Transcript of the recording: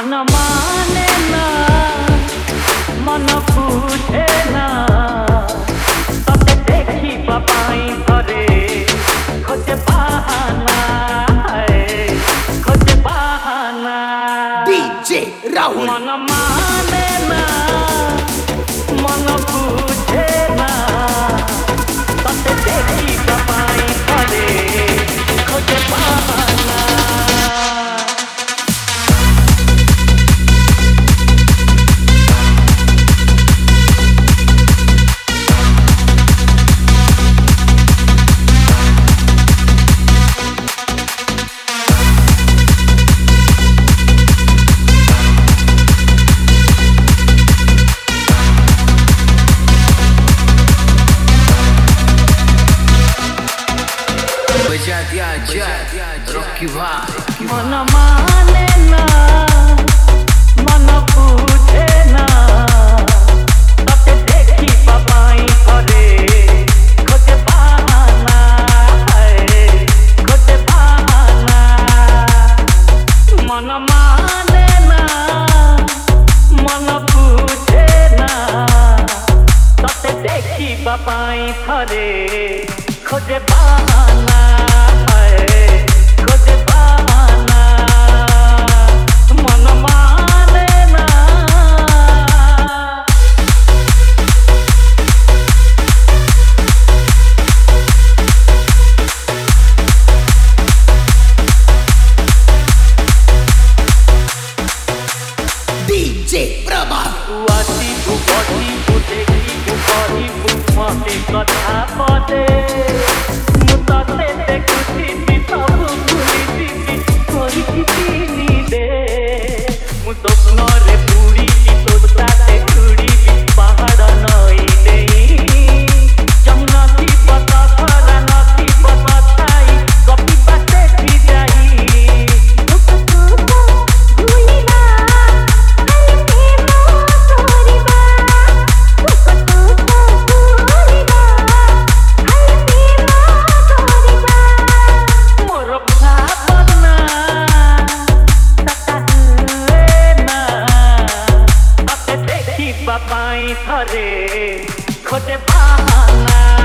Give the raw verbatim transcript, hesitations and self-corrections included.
मन माने ना मन बुझे ना तते देखी पाई घरे खोजे बहाना खोजे बहाना डीजे राहुल मन माने ना मन बुझे ना तते देखी पाई घरे खोजे बहाना बजा दिया जा रॉकी भाई मन माने ना मन बुझे ना तते देखी पाई घरे खोजे बहाना खोजे बहाना मन माने ना मन बुझे ना तते देखी पाई घरे खोजे बहाना खोजे बहाना मन माने ना डीजे प्रभा आसी बुझी बुझेगी बुझी बुझे कथा पदे मुताते देखुची भी सब भूली दी कोई किसी दे मु स्वप्न रे पूरी तो ताते कुड़ी पहाड़ नई देई जमुनाती पता फरा नती पता छाई कपी बाटे की जाई भूली ना पाई घरे खोजे बहाना